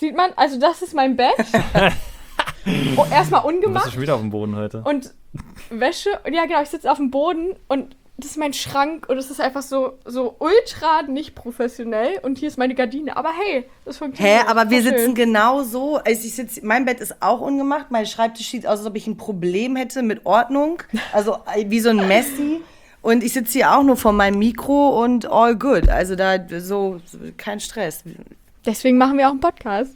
Sieht man? Also das ist mein Bett. Oh, erstmal ungemacht. Du bist schon wieder auf dem Boden heute. Und Wäsche. Ja, genau, ich sitze auf dem Boden und das ist mein Schrank und es ist einfach so ultra nicht professionell und hier ist meine Gardine. Aber hey, das funktioniert. Aber wir schön. sitzen genau so. Also mein Bett ist auch ungemacht. Mein Schreibtisch sieht aus, als ob ich ein Problem hätte mit Ordnung. Also wie so ein Messi. Und ich sitze hier auch nur vor meinem Mikro und all good. Also da so kein Stress. Deswegen machen wir auch einen Podcast.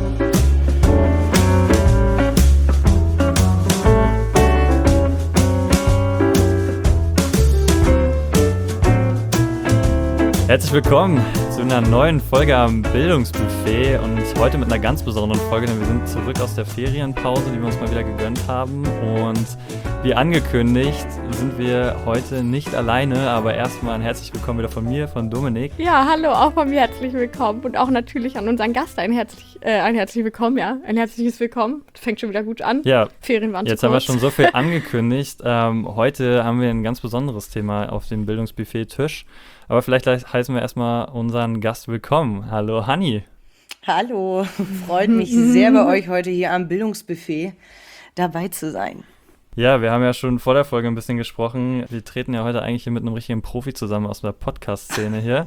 Herzlich willkommen zu einer neuen Folge am Bildungsbuffet und heute mit einer ganz besonderen Folge, denn wir sind zurück aus der Ferienpause, die wir uns mal wieder gegönnt haben, und wie angekündigt sind wir heute nicht alleine, aber erstmal ein herzlich willkommen wieder von mir, von Dominik. Ja, hallo, auch von mir herzlich willkommen und auch natürlich an unseren Gast ein herzliches Willkommen, ja, ein herzliches Willkommen. Fängt schon wieder gut an. Ja, Ferien waren jetzt zu haben wir kurz. schon so viel angekündigt. Heute haben wir ein ganz besonderes Thema auf dem Bildungsbuffet-Tisch. Aber vielleicht heißen wir erstmal unseren Gast willkommen. Hallo, Hanni. Hallo, freut mich sehr bei euch heute hier am Bildungsbuffet dabei zu sein. Ja, wir haben ja schon vor der Folge ein bisschen gesprochen. Wir treten ja heute eigentlich hier mit einem richtigen Profi zusammen aus der Podcast-Szene hier.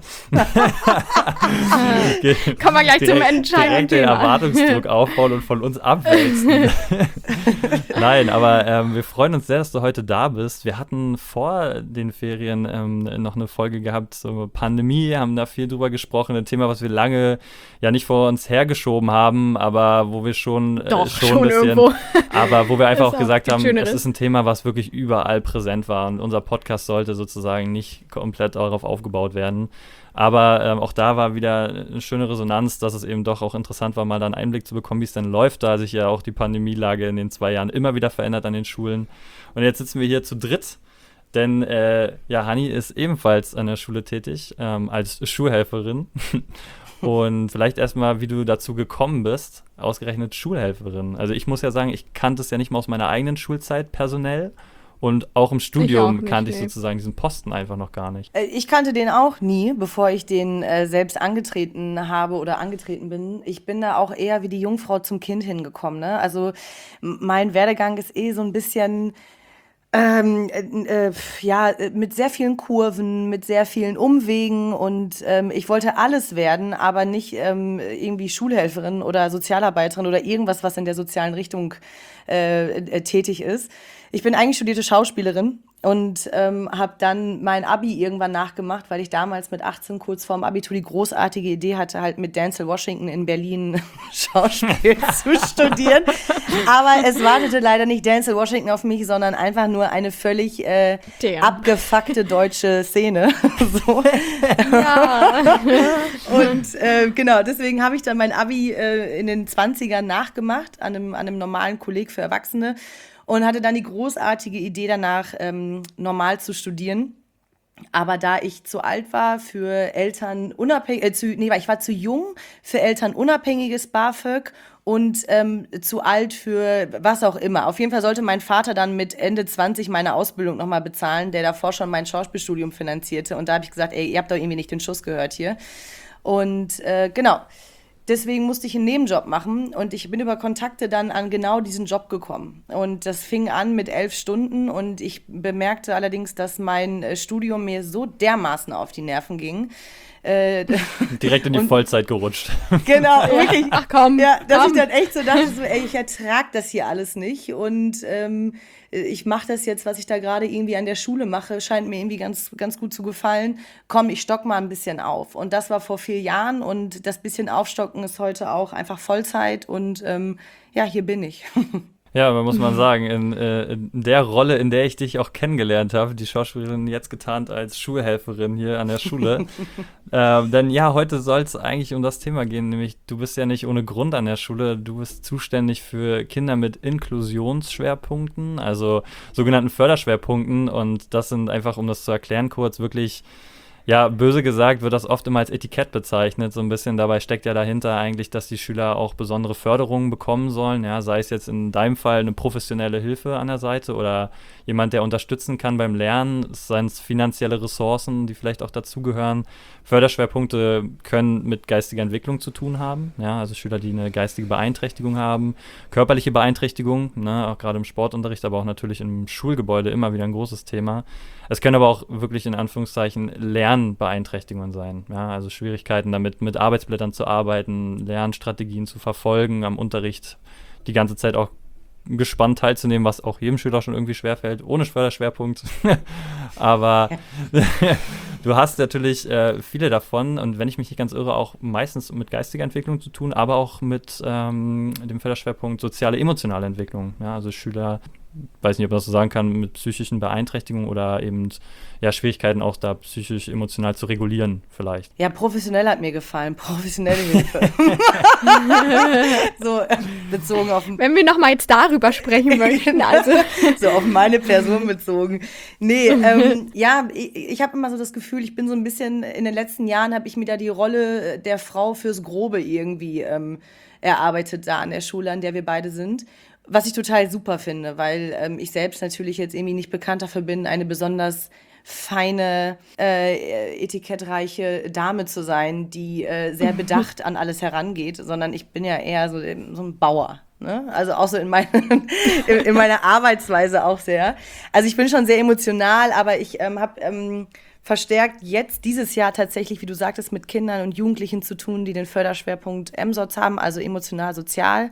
Kommen wir gleich zum entscheidenden direkt den Thema. Erwartungsdruck aufbauen und von uns abwälzen. Nein, aber wir freuen uns sehr, dass du heute da bist. Wir hatten vor den Ferien noch eine Folge gehabt, so Pandemie, haben da viel drüber gesprochen. Ein Thema, was wir lange ja nicht vor uns hergeschoben haben, aber wo wir schon ein bisschen, irgendwo. aber wo wir einfach auch gesagt haben, Schöneres. es ist ein Thema, was wirklich überall präsent war, und unser Podcast sollte sozusagen nicht komplett darauf aufgebaut werden. Aber auch da war wieder eine schöne Resonanz, dass es eben doch auch interessant war, mal da einen Einblick zu bekommen, wie es denn läuft, da sich ja auch die Pandemielage in den 2 Jahren immer wieder verändert an den Schulen. Und jetzt sitzen wir hier zu dritt, denn Hanni ist ebenfalls an der Schule tätig, als Schulhelferin. Und vielleicht erstmal, wie du dazu gekommen bist, ausgerechnet Schulhelferin. Also ich muss ja sagen, ich kannte es ja nicht mal aus meiner eigenen Schulzeit personell. Und auch im Studium kannte ich sozusagen diesen Posten einfach noch gar nicht. Ich kannte den auch nie, bevor ich den selbst angetreten habe oder angetreten bin. Ich bin da auch eher wie die Jungfrau zum Kind hingekommen, ne? Also mein Werdegang ist so ein bisschen mit sehr vielen Kurven, mit sehr vielen Umwegen, und ich wollte alles werden, aber nicht irgendwie Schulhelferin oder Sozialarbeiterin oder irgendwas, was in der sozialen Richtung tätig ist. Ich bin eigentlich studierte Schauspielerin und habe dann mein Abi irgendwann nachgemacht, weil ich damals mit 18 kurz vorm Abitur die großartige Idee hatte, halt mit Denzel Washington in Berlin Schauspiel zu studieren. Aber es wartete leider nicht Denzel Washington auf mich, sondern einfach nur eine völlig abgefuckte deutsche Szene. So. Ja. Und genau, deswegen habe ich dann mein Abi in den 20ern nachgemacht, an einem normalen Kolleg für Erwachsene. Und hatte dann die großartige Idee danach, normal zu studieren. Aber da ich zu alt war für Eltern ich war zu jung für elternunabhängiges BAföG und zu alt für was auch immer. Auf jeden Fall sollte mein Vater dann mit Ende 20 meine Ausbildung nochmal bezahlen, der davor schon mein Schauspielstudium finanzierte. Und da habe ich gesagt, ihr habt doch irgendwie nicht den Schuss gehört hier. Und genau. Deswegen musste ich einen Nebenjob machen, und ich bin über Kontakte dann an genau diesen Job gekommen. Und das fing an mit 11 Stunden, und ich bemerkte allerdings, dass mein Studium mir so dermaßen auf die Nerven ging. Direkt in die Vollzeit gerutscht. Genau, wirklich. Ach komm. Ja, dass ich dann echt so dachte, ich ertrage das hier alles nicht, und ich mache das jetzt, was ich da gerade irgendwie an der Schule mache, scheint mir irgendwie ganz, ganz gut zu gefallen. Komm, ich stock mal ein bisschen auf. Und das war vor 4 Jahren, und das bisschen Aufstocken ist heute auch einfach Vollzeit, und hier bin ich. Ja, man muss mal sagen, in der Rolle, in der ich dich auch kennengelernt habe, die Schauspielerin jetzt getarnt als Schulhelferin hier an der Schule. Denn ja, heute soll es eigentlich um das Thema gehen, nämlich du bist ja nicht ohne Grund an der Schule, du bist zuständig für Kinder mit Inklusionsschwerpunkten, also sogenannten Förderschwerpunkten, und das sind einfach, um das zu erklären kurz, wirklich Ja, böse gesagt wird das oft immer als Etikett bezeichnet, so ein bisschen. Dabei steckt ja dahinter eigentlich, dass die Schüler auch besondere Förderungen bekommen sollen, ja, sei es jetzt in deinem Fall eine professionelle Hilfe an der Seite oder jemand, der unterstützen kann beim Lernen, seien es finanzielle Ressourcen, die vielleicht auch dazugehören. Förderschwerpunkte können mit geistiger Entwicklung zu tun haben, ja, also Schüler, die eine geistige Beeinträchtigung haben, körperliche Beeinträchtigung, ne, auch gerade im Sportunterricht, aber auch natürlich im Schulgebäude immer wieder ein großes Thema. Es können aber auch wirklich in Anführungszeichen Lernbeeinträchtigungen sein, ja, also Schwierigkeiten damit, mit Arbeitsblättern zu arbeiten, Lernstrategien zu verfolgen, am Unterricht die ganze Zeit auch gespannt teilzunehmen, was auch jedem Schüler schon irgendwie schwerfällt, ohne Förderschwerpunkt. Aber du hast natürlich viele davon und wenn ich mich nicht ganz irre, auch meistens mit geistiger Entwicklung zu tun, aber auch mit dem Förderschwerpunkt soziale, emotionale Entwicklung. Ja, also Schüler, weiß nicht, ob man das so sagen kann, mit psychischen Beeinträchtigungen oder eben ja, Schwierigkeiten auch da psychisch, emotional zu regulieren vielleicht. Ja, professionell hat mir gefallen. Professionelle Hilfe. So bezogen auf... Wenn wir nochmal jetzt darüber sprechen möchten, also... So auf meine Person bezogen. Nee, ja, ich habe immer so das Gefühl, ich bin so ein bisschen, in den letzten Jahren habe ich mir da die Rolle der Frau fürs Grobe irgendwie erarbeitet da an der Schule, an der wir beide sind. Was ich total super finde, weil ich selbst natürlich jetzt irgendwie nicht bekannt dafür bin, eine besonders feine, etikettreiche Dame zu sein, die sehr bedacht an alles herangeht, sondern ich bin ja eher so ein Bauer. Ne? Also auch so in meiner Arbeitsweise auch sehr. Also ich bin schon sehr emotional, aber ich habe verstärkt jetzt dieses Jahr tatsächlich, wie du sagtest, mit Kindern und Jugendlichen zu tun, die den Förderschwerpunkt EMSOZ haben, also emotional, sozial.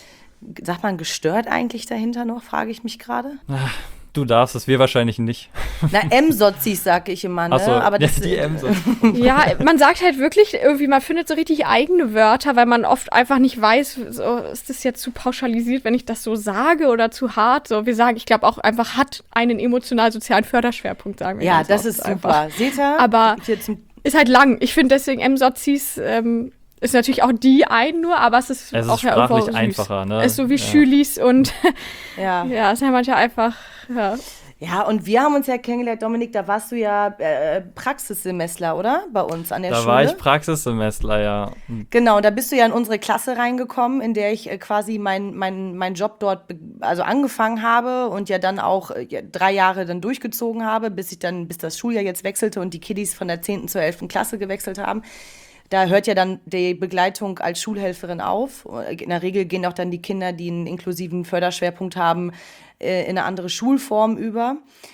Sagt man gestört eigentlich dahinter noch, frage ich mich gerade. Du darfst es, wir wahrscheinlich nicht. Na, M-Sozis, sage ich immer, ne? Ach so, aber das, die M-Sozis. Ja, man sagt halt wirklich irgendwie, man findet so richtig eigene Wörter, weil man oft einfach nicht weiß, so, ist das jetzt zu pauschalisiert, wenn ich das so sage oder zu hart? So, wir sagen, ich glaube auch einfach, hat einen emotional-sozialen Förderschwerpunkt, sagen wir. Ja, das ist super. Einfach. Seht ihr? Aber ist halt lang. Ich finde deswegen M-Sozis ist natürlich auch die ein nur, aber es ist auch ja irgendwo süß. Einfacher, ne? Ist so wie Schülis und ja, ist ja manchmal einfach, ja. Ja, und wir haben uns ja kennengelernt, Dominik, da warst du ja Praxissemestler, oder? Bei uns an der Schule. Da war ich Praxissemestler, ja. Genau, und da bist du ja in unsere Klasse reingekommen, in der ich quasi meinen Job dort also angefangen habe und ja dann auch 3 Jahre dann durchgezogen habe, bis das Schuljahr jetzt wechselte und die Kiddies von der 10. zur 11. Klasse gewechselt haben. Da hört ja dann die Begleitung als Schulhelferin auf. In der Regel gehen auch dann die Kinder, die einen inklusiven Förderschwerpunkt haben, in eine andere Schulform über.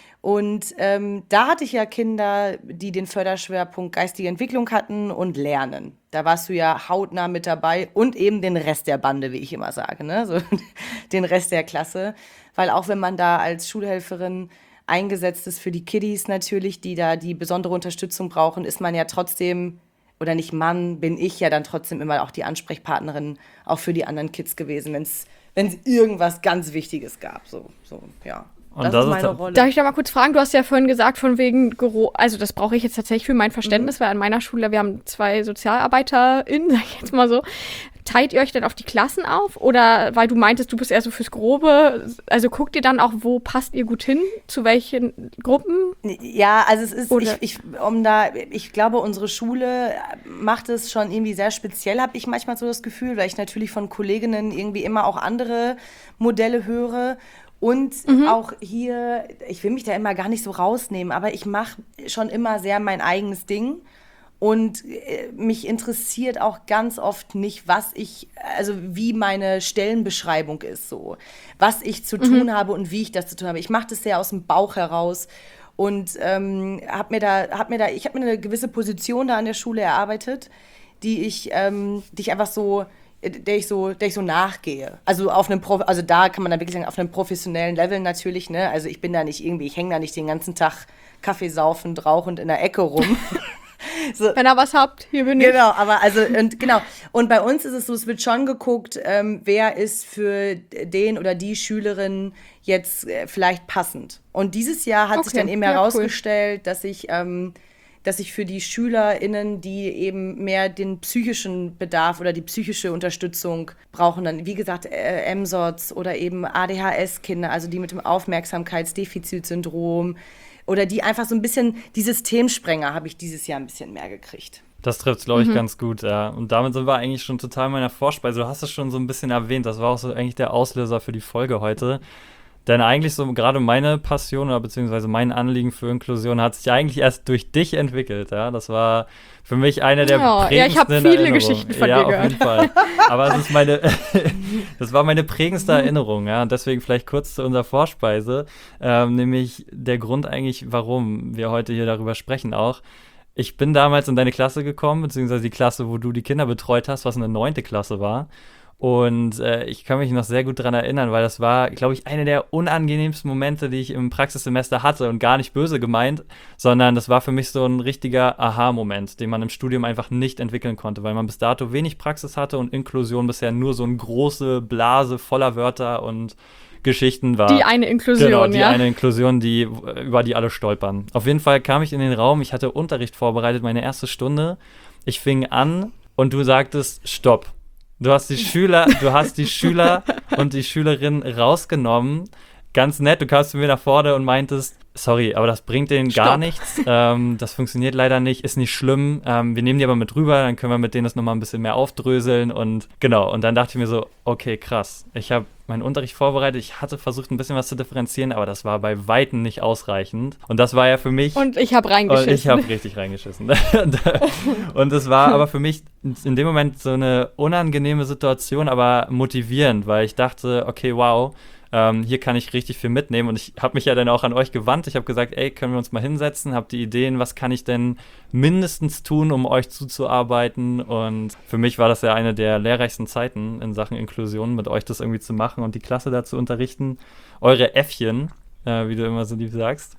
Und da hatte ich ja Kinder, die den Förderschwerpunkt geistige Entwicklung hatten und Lernen. Da warst du ja hautnah mit dabei und eben den Rest der Bande, wie ich immer sage, ne? So, den Rest der Klasse. Weil auch wenn man da als Schulhelferin eingesetzt ist für die Kiddies natürlich, die da die besondere Unterstützung brauchen, ist man ja trotzdem... Oder nicht Mann, bin ich ja dann trotzdem immer auch die Ansprechpartnerin auch für die anderen Kids gewesen, wenn es irgendwas ganz Wichtiges gab. So, ja. Und das ist meine Rolle. Darf ich da mal kurz fragen? Du hast ja vorhin gesagt, von wegen, also das brauche ich jetzt tatsächlich für mein Verständnis, weil an meiner Schule, wir haben 2 SozialarbeiterInnen, sag ich jetzt mal so. Teilt ihr euch denn auf die Klassen auf? Oder weil du meintest, du bist eher so fürs Grobe, also guckt ihr dann auch, wo passt ihr gut hin? Zu welchen Gruppen? Ja, also es ist, ich glaube, unsere Schule macht es schon irgendwie sehr speziell, habe ich manchmal so das Gefühl, weil ich natürlich von Kolleginnen irgendwie immer auch andere Modelle höre. Und auch hier, ich will mich da immer gar nicht so rausnehmen, aber ich mache schon immer sehr mein eigenes Ding. Und mich interessiert auch ganz oft nicht, wie meine Stellenbeschreibung ist, so. Was ich zu tun habe und wie ich das zu tun habe. Ich mache das sehr aus dem Bauch heraus und habe mir eine gewisse Position da an der Schule erarbeitet, der ich so nachgehe. Also also da kann man dann wirklich sagen, auf einem professionellen Level natürlich, ne? Also ich hänge da nicht den ganzen Tag Kaffee saufend, rauchend in der Ecke rum. So. Wenn ihr was habt, hier bin ich. Genau, Und bei uns ist es so, es wird schon geguckt, wer ist für den oder die Schülerin jetzt vielleicht passend. Und dieses Jahr hat sich dann eben herausgestellt, cool, dass ich für die SchülerInnen, die eben mehr den psychischen Bedarf oder die psychische Unterstützung brauchen, dann wie gesagt MSOZ oder eben ADHS-Kinder, also die mit dem Aufmerksamkeitsdefizitsyndrom oder die einfach so ein bisschen, die Systemsprenger habe ich dieses Jahr ein bisschen mehr gekriegt. Das trifft es, glaube ich, ganz gut, ja. Und damit sind wir eigentlich schon total in meiner Vorspeise. Du hast es schon so ein bisschen erwähnt, das war auch so eigentlich der Auslöser für die Folge heute. Denn eigentlich so gerade meine Passion oder beziehungsweise mein Anliegen für Inklusion hat sich eigentlich erst durch dich entwickelt, ja. Das war für mich eine der prägendsten ja, ich habe viele Erinnerungen. Geschichten von dir Ja, gehört. auf jeden Fall. Aber es ist das war meine prägendste Erinnerung, ja. Und deswegen vielleicht kurz zu unserer Vorspeise, nämlich der Grund eigentlich, warum wir heute hier darüber sprechen auch. Ich bin damals in deine Klasse gekommen, beziehungsweise die Klasse, wo du die Kinder betreut hast, was eine 9. Klasse war. Und ich kann mich noch sehr gut daran erinnern, weil das war, glaube ich, eine der unangenehmsten Momente, die ich im Praxissemester hatte und gar nicht böse gemeint, sondern das war für mich so ein richtiger Aha-Moment, den man im Studium einfach nicht entwickeln konnte, weil man bis dato wenig Praxis hatte und Inklusion bisher nur so eine große Blase voller Wörter und Geschichten war. Die eine Inklusion, genau, die ja. eine Inklusion, über die alle stolpern. Auf jeden Fall kam ich in den Raum, ich hatte Unterricht vorbereitet, meine erste Stunde. Ich fing an und du sagtest, stopp. Du hast die Schüler und die Schülerinnen rausgenommen. Ganz nett, du kamst zu mir nach vorne und meintest, sorry, aber das bringt denen gar nichts. Das funktioniert leider nicht, ist nicht schlimm. Wir nehmen die aber mit rüber, dann können wir mit denen das nochmal ein bisschen mehr aufdröseln. Und genau, und dann dachte ich mir so, okay, krass. Ich habe meinen Unterricht vorbereitet, ich hatte versucht, ein bisschen was zu differenzieren, aber das war bei Weitem nicht ausreichend. Und das war ja für mich... Und ich habe reingeschissen. Und ich habe richtig reingeschissen. Und das war aber für mich in dem Moment so eine unangenehme Situation, aber motivierend, weil ich dachte, okay, wow, hier kann ich richtig viel mitnehmen. Und ich habe mich ja dann auch an euch gewandt. Ich habe gesagt, ey, können wir uns mal hinsetzen? Habt ihr Ideen, was kann ich denn mindestens tun, um euch zuzuarbeiten? Und für mich war das ja eine der lehrreichsten Zeiten in Sachen Inklusion, mit euch das irgendwie zu machen und die Klasse da zu unterrichten. Eure Äffchen, wie du immer so lieb sagst.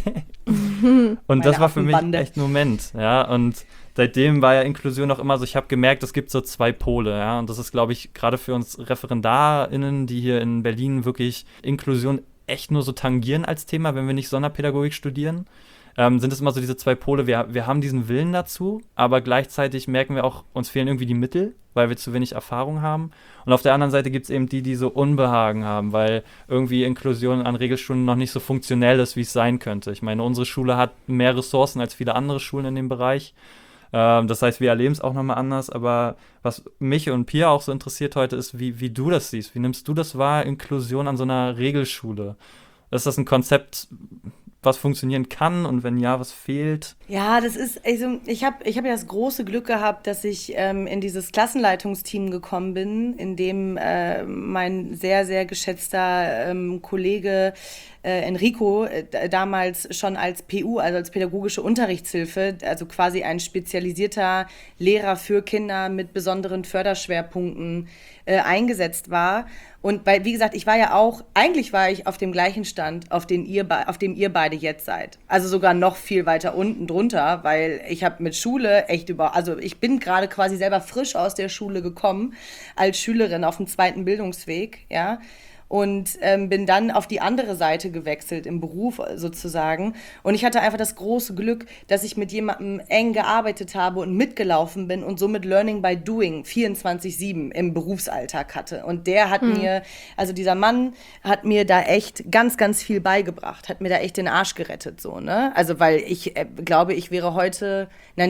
Und das war für mich echt ein Moment. Ja, und seitdem war ja Inklusion auch immer so, ich habe gemerkt, es gibt so 2 Pole, ja, und das ist, glaube ich, gerade für uns ReferendarInnen, die hier in Berlin wirklich Inklusion echt nur so tangieren als Thema, wenn wir nicht Sonderpädagogik studieren, sind es immer so diese 2 Pole, wir haben diesen Willen dazu, aber gleichzeitig merken wir auch, uns fehlen irgendwie die Mittel, weil wir zu wenig Erfahrung haben. Und auf der anderen Seite gibt es eben die so Unbehagen haben, weil irgendwie Inklusion an Regelstunden noch nicht so funktionell ist, wie es sein könnte. Ich meine, unsere Schule hat mehr Ressourcen als viele andere Schulen in dem Bereich. Das heißt, wir erleben es auch nochmal anders, aber was mich und Pia auch so interessiert heute ist, wie du das siehst. Wie nimmst du das wahr, Inklusion an so einer Regelschule? Ist das ein Konzept, was funktionieren kann und wenn ja, was fehlt? Ja, das ist, also ich hab ja das große Glück gehabt, dass ich in dieses Klassenleitungsteam gekommen bin, in dem mein sehr, sehr geschätzter Kollege Enrico damals schon als PU, also als pädagogische Unterrichtshilfe, also quasi ein spezialisierter Lehrer für Kinder mit besonderen Förderschwerpunkten eingesetzt war. Und wie gesagt, eigentlich war ich auf dem gleichen Stand, auf dem ihr beide jetzt seid. Also sogar noch viel weiter unten drunter, weil ich habe mit Schule also ich bin gerade quasi selber frisch aus der Schule gekommen, als Schülerin auf dem 2. Bildungsweg, ja. Und bin dann auf die andere Seite gewechselt im Beruf sozusagen. Und ich hatte einfach das große Glück, dass ich mit jemandem eng gearbeitet habe und mitgelaufen bin und somit Learning by Doing 24/7 im Berufsalltag hatte. Und der hat dieser Mann hat mir da echt ganz, ganz viel beigebracht, hat mir da echt den Arsch gerettet, so, ne? Also, weil ich glaube, ich wäre heute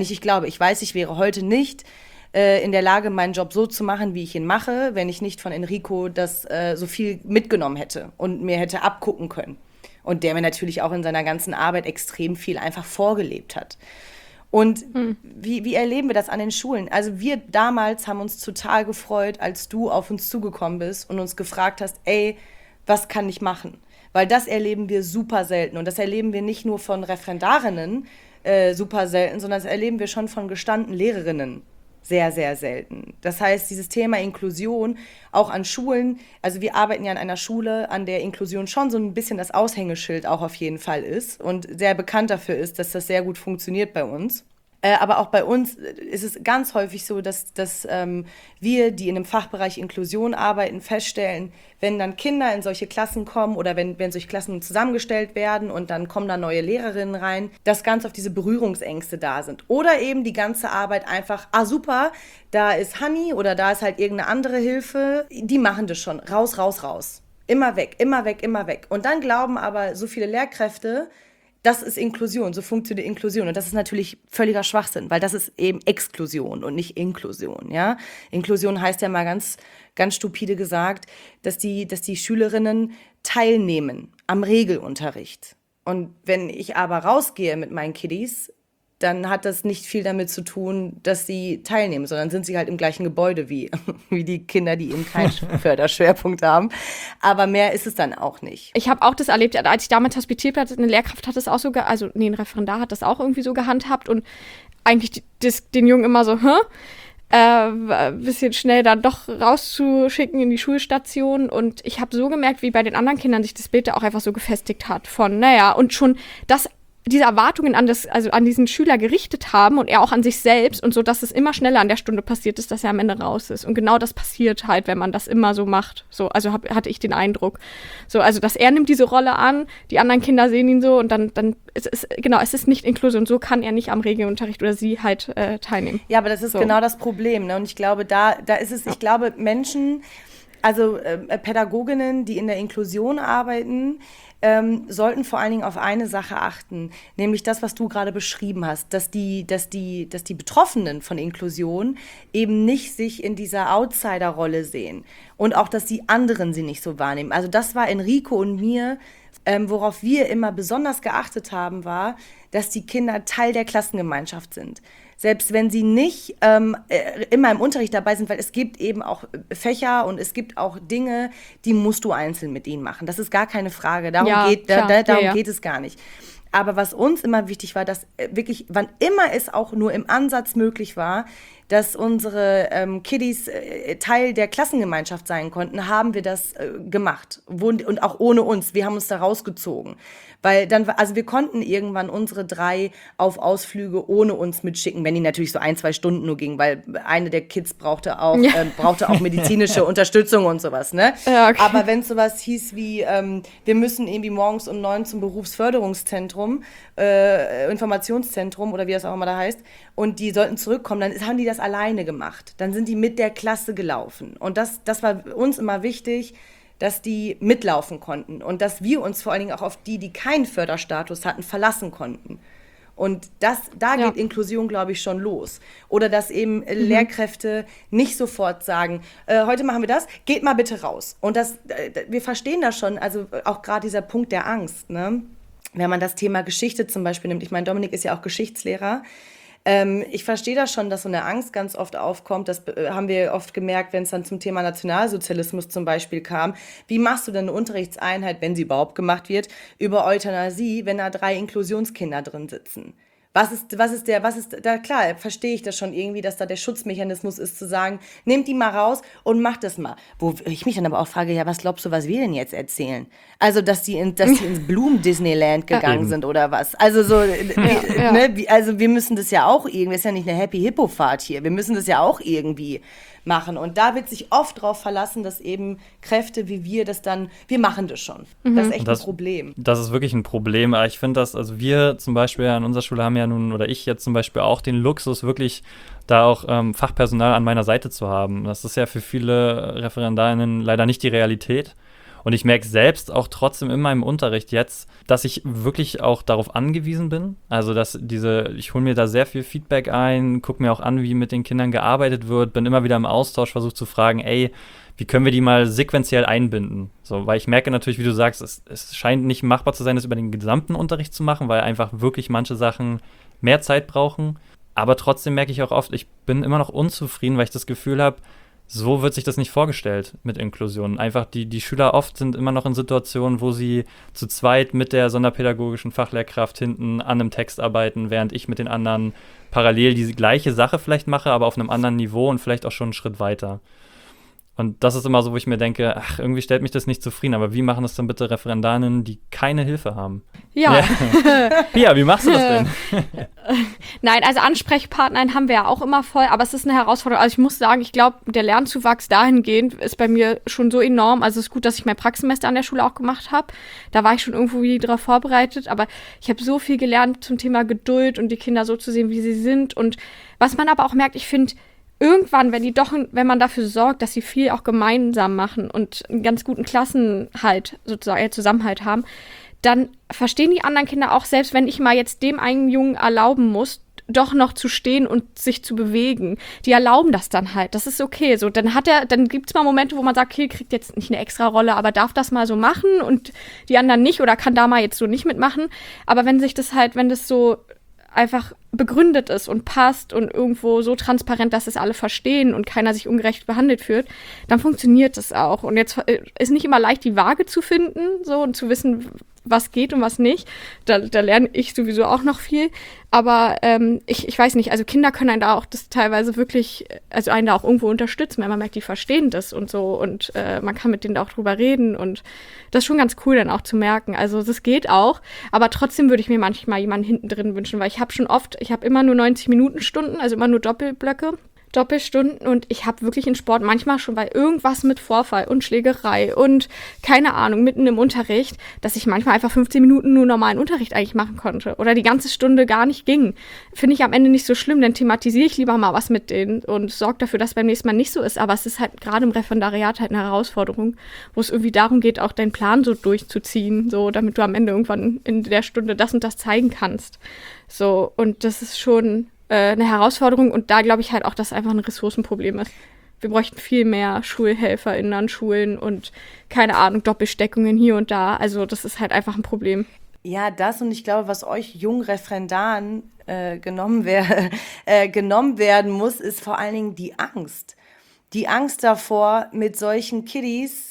nicht in der Lage, meinen Job so zu machen, wie ich ihn mache, wenn ich nicht von Enrico das so viel mitgenommen hätte und mir hätte abgucken können. Und der mir natürlich auch in seiner ganzen Arbeit extrem viel einfach vorgelebt hat. Und wie erleben wir das an den Schulen? Also wir damals haben uns total gefreut, als du auf uns zugekommen bist und uns gefragt hast, ey, was kann ich machen? Weil das erleben wir super selten. Und das erleben wir nicht nur von Referendarinnen super selten, sondern das erleben wir schon von gestandenen Lehrerinnen sehr, sehr selten. Das heißt, dieses Thema Inklusion auch an Schulen, also wir arbeiten ja an einer Schule, an der Inklusion schon so ein bisschen das Aushängeschild auch auf jeden Fall ist und sehr bekannt dafür ist, dass das sehr gut funktioniert bei uns. Aber auch bei uns ist es ganz häufig so, dass wir, die in dem Fachbereich Inklusion arbeiten, feststellen, wenn dann Kinder in solche Klassen kommen oder wenn solche Klassen zusammengestellt werden und dann kommen da neue Lehrerinnen rein, dass ganz oft diese Berührungsängste da sind. Oder eben die ganze Arbeit einfach, super, da ist Hanni oder da ist halt irgendeine andere Hilfe, die machen das schon. Raus, raus, raus. Immer weg, immer weg, immer weg. Und dann glauben aber so viele Lehrkräfte, das ist Inklusion, so funktioniert Inklusion. Und das ist natürlich völliger Schwachsinn, weil das ist eben Exklusion und nicht Inklusion, ja. Inklusion heißt ja mal ganz, ganz stupide gesagt, dass die Schülerinnen teilnehmen am Regelunterricht. Und wenn ich aber rausgehe mit meinen Kiddies, dann hat das nicht viel damit zu tun, dass sie teilnehmen, sondern sind sie halt im gleichen Gebäude wie die Kinder, die eben keinen Förderschwerpunkt haben. Aber mehr ist es dann auch nicht. Ich habe auch das erlebt, als ich damals hospitiert habe, eine Lehrkraft hat das auch so, ein Referendar hat das auch irgendwie so gehandhabt und eigentlich den Jungen immer so, bisschen schnell dann doch rauszuschicken in die Schulstation. Und ich habe so gemerkt, wie bei den anderen Kindern sich das Bild da auch einfach so gefestigt hat von, und schon das diese Erwartungen an diesen Schüler gerichtet haben und er auch an sich selbst und so, dass es immer schneller an der Stunde passiert ist, dass er am Ende raus ist. Und genau das passiert halt, wenn man das immer so macht. So, also hatte ich den Eindruck. So, also, dass er nimmt diese Rolle an, die anderen Kinder sehen ihn so und dann es ist nicht Inklusion. So kann er nicht am Regelunterricht oder sie halt teilnehmen. Ja, aber das ist genau das Problem, ne? Und ich glaube, da ist es, ich glaube, Menschen, also Pädagoginnen, die in der Inklusion arbeiten, sollten vor allen Dingen auf eine Sache achten, nämlich das, was du gerade beschrieben hast, dass die Betroffenen von Inklusion eben nicht sich in dieser Outsider-Rolle sehen und auch, dass die anderen sie nicht so wahrnehmen. Also das war Enrico und mir, worauf wir immer besonders geachtet haben, war, dass die Kinder Teil der Klassengemeinschaft sind. Selbst wenn sie nicht immer im Unterricht dabei sind, weil es gibt eben auch Fächer und es gibt auch Dinge, die musst du einzeln mit ihnen machen. Das ist gar keine Frage. Darum geht es gar nicht. Aber was uns immer wichtig war, dass wirklich, wann immer es auch nur im Ansatz möglich war, dass unsere Kiddies Teil der Klassengemeinschaft sein konnten, haben wir das gemacht. Und auch ohne uns. Wir haben uns da rausgezogen. Weil dann, also wir konnten irgendwann unsere 3 auf Ausflüge ohne uns mitschicken, wenn die natürlich so 1-2 Stunden nur gingen, weil eine der Kids brauchte auch medizinische Unterstützung und sowas, ne? Ja, okay. Aber wenn es sowas hieß wie, wir müssen irgendwie morgens um 9 zum Berufsförderungszentrum, Informationszentrum oder wie das auch immer da heißt, und die sollten zurückkommen, dann haben die das alleine gemacht. Dann sind die mit der Klasse gelaufen. Und das war uns immer wichtig, dass die mitlaufen konnten und dass wir uns vor allen Dingen auch auf die keinen Förderstatus hatten, verlassen konnten. Und da geht Inklusion, glaube ich, schon los. Oder dass eben Lehrkräfte nicht sofort sagen, heute machen wir das, geht mal bitte raus. Und wir verstehen das schon, also auch gerade dieser Punkt der Angst, ne? Wenn man das Thema Geschichte zum Beispiel nimmt, ich meine, Dominik ist ja auch Geschichtslehrer, ich verstehe das schon, dass so eine Angst ganz oft aufkommt. Das haben wir oft gemerkt, wenn es dann zum Thema Nationalsozialismus zum Beispiel kam. Wie machst du denn eine Unterrichtseinheit, wenn sie überhaupt gemacht wird, über Euthanasie, wenn da 3 Inklusionskinder drin sitzen? Klar, verstehe ich das schon irgendwie, dass da der Schutzmechanismus ist, zu sagen, nehmt die mal raus und macht das mal. Wo ich mich dann aber auch frage, ja, was glaubst du, was wir denn jetzt erzählen? Also, dass die ins Blumen-Disneyland gegangen sind oder was? Also so, also wir müssen das ja auch irgendwie, ist ja nicht eine Happy-Hippo-Fahrt hier, wir müssen das ja auch irgendwie machen. Und da wird sich oft darauf verlassen, dass eben Kräfte wie wir wir machen das schon. Das ist echt ein Problem. Das ist wirklich ein Problem. Aber ich finde also wir zum Beispiel an unserer Schule haben ja nun, oder ich jetzt zum Beispiel auch den Luxus, wirklich da auch Fachpersonal an meiner Seite zu haben. Das ist ja für viele Referendarinnen leider nicht die Realität. Und ich merke selbst auch trotzdem in meinem Unterricht jetzt, dass ich wirklich auch darauf angewiesen bin. Also ich hole mir da sehr viel Feedback ein, gucke mir auch an, wie mit den Kindern gearbeitet wird, bin immer wieder im Austausch, versuche zu fragen, wie können wir die mal sequenziell einbinden? So, weil ich merke natürlich, wie du sagst, es scheint nicht machbar zu sein, das über den gesamten Unterricht zu machen, weil einfach wirklich manche Sachen mehr Zeit brauchen. Aber trotzdem merke ich auch oft, ich bin immer noch unzufrieden, weil ich das Gefühl habe, so wird sich das nicht vorgestellt mit Inklusion. Einfach die Schüler oft sind immer noch in Situationen, wo sie zu zweit mit der sonderpädagogischen Fachlehrkraft hinten an einem Text arbeiten, während ich mit den anderen parallel die gleiche Sache vielleicht mache, aber auf einem anderen Niveau und vielleicht auch schon einen Schritt weiter. Und das ist immer so, wo ich mir denke, irgendwie stellt mich das nicht zufrieden, aber wie machen das dann bitte Referendarinnen, die keine Hilfe haben? Ja. Pia, wie machst du das denn? Nein, also Ansprechpartner haben wir ja auch immer voll, aber es ist eine Herausforderung. Also ich muss sagen, ich glaube, der Lernzuwachs dahingehend ist bei mir schon so enorm. Also es ist gut, dass ich mein Praxissemester an der Schule auch gemacht habe. Da war ich schon irgendwo darauf vorbereitet, aber ich habe so viel gelernt zum Thema Geduld und die Kinder so zu sehen, wie sie sind. Und was man aber auch merkt, ich finde, irgendwann, wenn man dafür sorgt, dass sie viel auch gemeinsam machen und einen ganz guten Klassenhalt, sozusagen Zusammenhalt haben, dann verstehen die anderen Kinder auch, selbst wenn ich mal jetzt dem einen Jungen erlauben muss, doch noch zu stehen und sich zu bewegen. Die erlauben das dann halt. Das ist okay. So, dann gibt's mal Momente, wo man sagt, okay, kriegt jetzt nicht eine extra Rolle, aber darf das mal so machen und die anderen nicht oder kann da mal jetzt so nicht mitmachen. Aber wenn das so einfach begründet ist und passt und irgendwo so transparent, dass es alle verstehen und keiner sich ungerecht behandelt fühlt, dann funktioniert das auch. Und jetzt ist nicht immer leicht, die Waage zu finden, so, und zu wissen, was geht und was nicht. Da lerne ich sowieso auch noch viel. Aber ich weiß nicht, also Kinder können einen da auch das teilweise wirklich, also einen da auch irgendwo unterstützen, wenn man merkt, die verstehen das und so. Und man kann mit denen da auch drüber reden. Und das ist schon ganz cool, dann auch zu merken. Also das geht auch. Aber trotzdem würde ich mir manchmal jemanden hinten drin wünschen, weil ich habe immer nur 90-Minuten-Stunden, also immer nur Doppelstunden und ich habe wirklich in Sport manchmal schon bei irgendwas mit Vorfall und Schlägerei und keine Ahnung, mitten im Unterricht, dass ich manchmal einfach 15 Minuten nur normalen Unterricht eigentlich machen konnte oder die ganze Stunde gar nicht ging. Finde ich am Ende nicht so schlimm, dann thematisiere ich lieber mal was mit denen und sorge dafür, dass beim nächsten Mal nicht so ist. Aber es ist halt gerade im Referendariat halt eine Herausforderung, wo es irgendwie darum geht, auch deinen Plan so durchzuziehen, so damit du am Ende irgendwann in der Stunde das und das zeigen kannst. So, und das ist schon eine Herausforderung und da glaube ich halt auch, dass einfach ein Ressourcenproblem ist. Wir bräuchten viel mehr SchulhelferInnen an Schulen und keine Ahnung, Doppelsteckungen hier und da. Also das ist halt einfach ein Problem. Ja, das und ich glaube, was euch jungen Referendaren genommen werden muss, ist vor allen Dingen die Angst. Die Angst davor, mit solchen Kiddies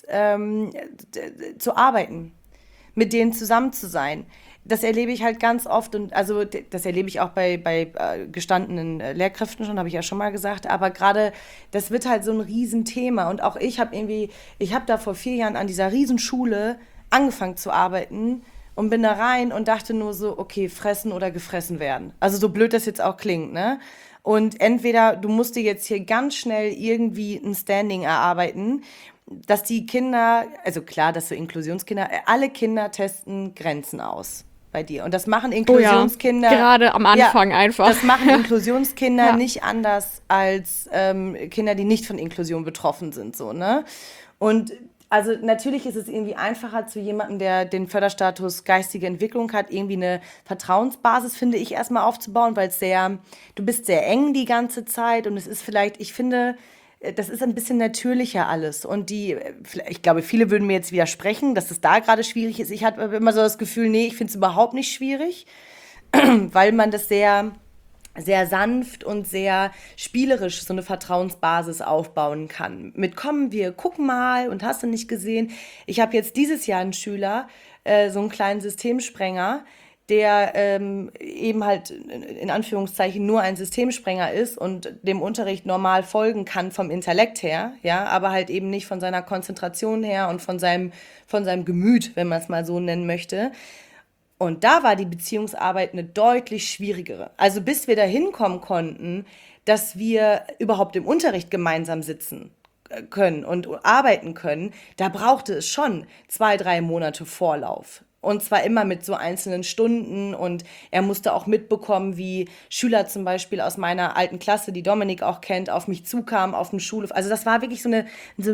zu arbeiten, mit denen zusammen zu sein. Das erlebe ich halt ganz oft und also das erlebe ich auch bei gestandenen Lehrkräften schon, habe ich ja schon mal gesagt, aber gerade das wird halt so ein Riesenthema und auch ich habe da vor 4 Jahren an dieser Riesenschule angefangen zu arbeiten und bin da rein und dachte nur so, okay, fressen oder gefressen werden. Also so blöd das jetzt auch klingt, ne? Und entweder du musst dir jetzt hier ganz schnell irgendwie ein Standing erarbeiten, dass die Kinder, also klar, dass so Inklusionskinder, alle Kinder testen Grenzen aus bei dir. Und das machen Inklusionskinder. Oh ja, gerade am Anfang einfach. Das machen Inklusionskinder nicht anders als Kinder, die nicht von Inklusion betroffen sind, so, ne? Und also natürlich ist es irgendwie einfacher zu jemandem, der den Förderstatus geistige Entwicklung hat, irgendwie eine Vertrauensbasis, finde ich, erstmal aufzubauen, weil du bist sehr eng die ganze Zeit und es ist vielleicht, ich finde, das ist ein bisschen natürlicher alles. Und ich glaube, viele würden mir jetzt widersprechen, dass es da gerade schwierig ist. Ich hatte immer so das Gefühl, nee, ich finde es überhaupt nicht schwierig, weil man das sehr, sehr sanft und sehr spielerisch so eine Vertrauensbasis aufbauen kann. Mit komm, wir gucken mal und hast du nicht gesehen. Ich habe jetzt dieses Jahr einen Schüler, so einen kleinen Systemsprenger, der eben halt in Anführungszeichen nur ein Systemsprenger ist und dem Unterricht normal folgen kann vom Intellekt her, ja, aber halt eben nicht von seiner Konzentration her und von seinem Gemüt, wenn man es mal so nennen möchte. Und da war die Beziehungsarbeit eine deutlich schwierigere. Also bis wir da hinkommen konnten, dass wir überhaupt im Unterricht gemeinsam sitzen können und arbeiten können, da brauchte es schon 2-3 Monate Vorlauf. Und zwar immer mit so einzelnen Stunden und er musste auch mitbekommen, wie Schüler zum Beispiel aus meiner alten Klasse, die Dominik auch kennt, auf mich zukamen auf dem Schulhof. Also das war wirklich so eine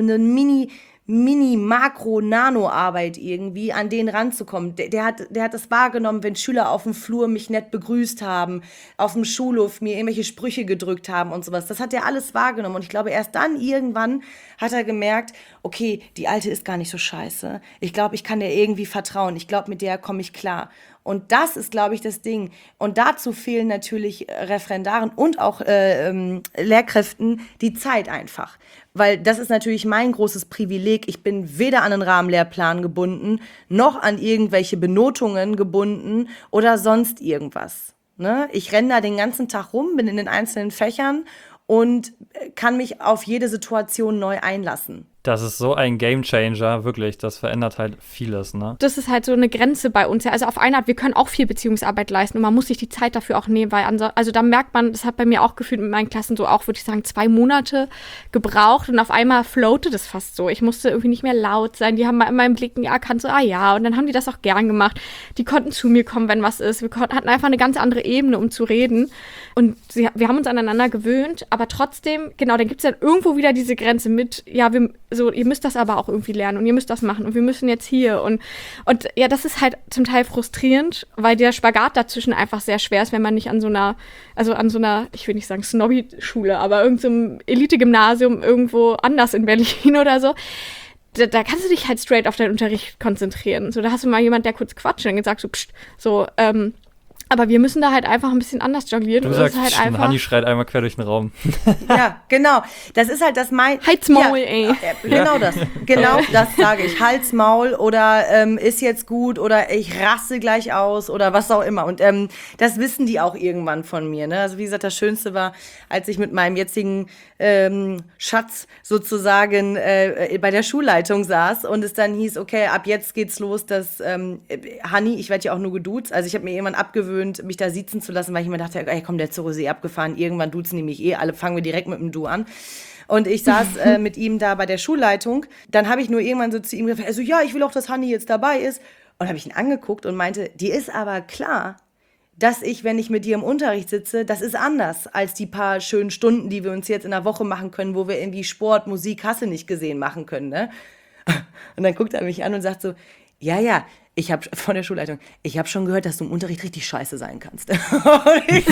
Makro-Nano-Arbeit irgendwie, an den ranzukommen. Der hat das wahrgenommen, wenn Schüler auf dem Flur mich nett begrüßt haben, auf dem Schulhof mir irgendwelche Sprüche gedrückt haben und sowas. Das hat er alles wahrgenommen und ich glaube, erst dann irgendwann hat er gemerkt, okay, die Alte ist gar nicht so scheiße. Ich glaube, ich kann der irgendwie vertrauen. Ich glaube, mit der komme ich klar. Und das ist, glaube ich, das Ding. Und dazu fehlen natürlich Referendaren und auch Lehrkräften die Zeit einfach. Weil das ist natürlich mein großes Privileg. Ich bin weder an einen Rahmenlehrplan gebunden, noch an irgendwelche Benotungen gebunden oder sonst irgendwas. Ne? Ich renne da den ganzen Tag rum, bin in den einzelnen Fächern und kann mich auf jede Situation neu einlassen. Das ist so ein Gamechanger, wirklich. Das verändert halt vieles, ne? Das ist halt so eine Grenze bei uns. Ja. Also auf eine Art, wir können auch viel Beziehungsarbeit leisten und man muss sich die Zeit dafür auch nehmen, weil also da merkt man, das hat bei mir auch gefühlt mit meinen Klassen so auch, würde ich sagen, 2 Monate gebraucht und auf einmal floatet es fast so. Ich musste irgendwie nicht mehr laut sein. Die haben mal in meinem Blick erkannt, so, ja, und dann haben die das auch gern gemacht. Die konnten zu mir kommen, wenn was ist. Wir hatten einfach eine ganz andere Ebene, um zu reden. Und wir haben uns aneinander gewöhnt, aber trotzdem, genau, dann gibt es dann irgendwo wieder diese Grenze mit, ja, so, ihr müsst das aber auch irgendwie lernen und ihr müsst das machen und wir müssen jetzt hier und ja, das ist halt zum Teil frustrierend, weil der Spagat dazwischen einfach sehr schwer ist, wenn man nicht an so einer, ich will nicht sagen Snobby-Schule, aber irgendeinem Elite-Gymnasium irgendwo anders in Berlin oder so. Da kannst du dich halt straight auf deinen Unterricht konzentrieren. So, da hast du mal jemand, der kurz quatscht und dann sagst du, pst, so, aber wir müssen da halt einfach ein bisschen anders jonglieren. Du sagst, halt einfach, Hanni schreit einmal quer durch den Raum. Ja, genau. Das ist halt das Halsmaul, ey. Genau das. Genau das sage ich. Halsmaul oder ist jetzt gut oder ich raste gleich aus oder was auch immer. Und das wissen die auch irgendwann von mir. Ne? Also wie gesagt, das Schönste war, als ich mit meinem jetzigen Schatz sozusagen bei der Schulleitung saß und es dann hieß, okay, ab jetzt geht's los, dass Hanni, ich werde ja auch nur geduzt, also ich habe mir irgendwann abgewöhnt, mich da siezen zu lassen, weil ich mir dachte, ey komm, der Zug ist abgefahren, irgendwann duzen die mich alle fangen wir direkt mit dem Du an. Und ich saß mit ihm da bei der Schulleitung, dann habe ich nur irgendwann so zu ihm gesagt, also ja, ich will auch, dass Hanni jetzt dabei ist. Und habe ich ihn angeguckt und meinte, dir ist aber klar, dass ich, wenn ich mit dir im Unterricht sitze, das ist anders als die paar schönen Stunden, die wir uns jetzt in der Woche machen können, wo wir irgendwie Sport, Musik, Hasse nicht gesehen machen können, ne? Und dann guckt er mich an und sagt so, ja, ich habe von der Schulleitung, ich habe schon gehört, dass du im Unterricht richtig scheiße sein kannst. Und ich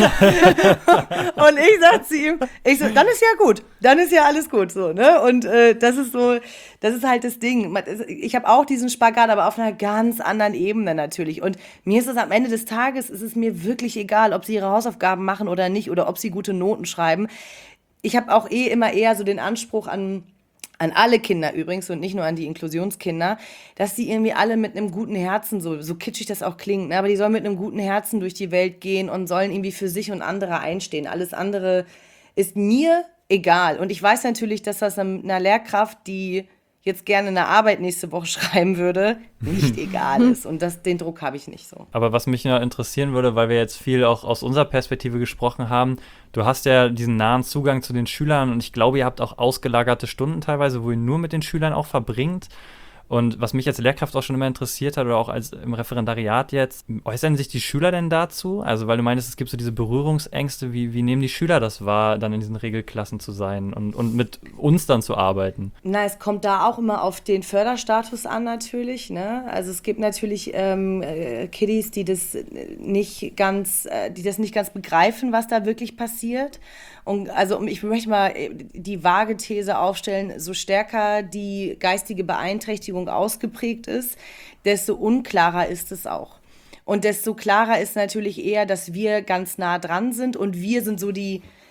sag zu ihm, dann ist ja gut, dann ist ja alles gut so, ne? Und das ist halt das Ding. Ich habe auch diesen Spagat, aber auf einer ganz anderen Ebene natürlich. Und mir ist es am Ende des Tages, ist es mir wirklich egal, ob sie ihre Hausaufgaben machen oder nicht oder ob sie gute Noten schreiben. Ich habe auch immer eher so den Anspruch an alle Kinder übrigens und nicht nur an die Inklusionskinder, dass sie irgendwie alle mit einem guten Herzen, so kitschig das auch klingt, ne, aber die sollen mit einem guten Herzen durch die Welt gehen und sollen irgendwie für sich und andere einstehen. Alles andere ist mir egal. Und ich weiß natürlich, dass das einer Lehrkraft, die jetzt gerne eine Arbeit nächste Woche schreiben würde, nicht egal ist. Und den Druck habe ich nicht so. Aber was mich noch interessieren würde, weil wir jetzt viel auch aus unserer Perspektive gesprochen haben, du hast ja diesen nahen Zugang zu den Schülern und ich glaube, ihr habt auch ausgelagerte Stunden teilweise, wo ihr nur mit den Schülern auch verbringt. Und was mich als Lehrkraft auch schon immer interessiert hat oder auch als im Referendariat jetzt, äußern sich die Schüler denn dazu? Also weil du meinst, es gibt so diese Berührungsängste, wie nehmen die Schüler das wahr, dann in diesen Regelklassen zu sein und mit uns dann zu arbeiten? Na, es kommt da auch immer auf den Förderstatus an natürlich, ne? Also es gibt natürlich Kiddies, die das nicht ganz begreifen, was da wirklich passiert. Und also ich möchte mal die vage These aufstellen, so stärker die geistige Beeinträchtigung ausgeprägt ist, desto unklarer ist es auch. Und desto klarer ist natürlich eher, dass wir ganz nah dran sind und wir sind so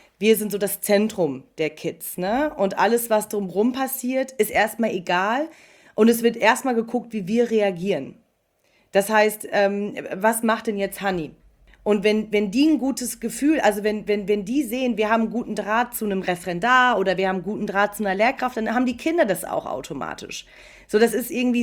das Zentrum der Kids, ne? Und alles, was drumherum passiert, ist erstmal egal und es wird erstmal geguckt, wie wir reagieren. Das heißt, was macht denn jetzt Hanni? Und wenn die ein gutes Gefühl, also wenn die sehen, wir haben einen guten Draht zu einem Referendar oder wir haben einen guten Draht zu einer Lehrkraft, dann haben die Kinder das auch automatisch. So, das ist irgendwie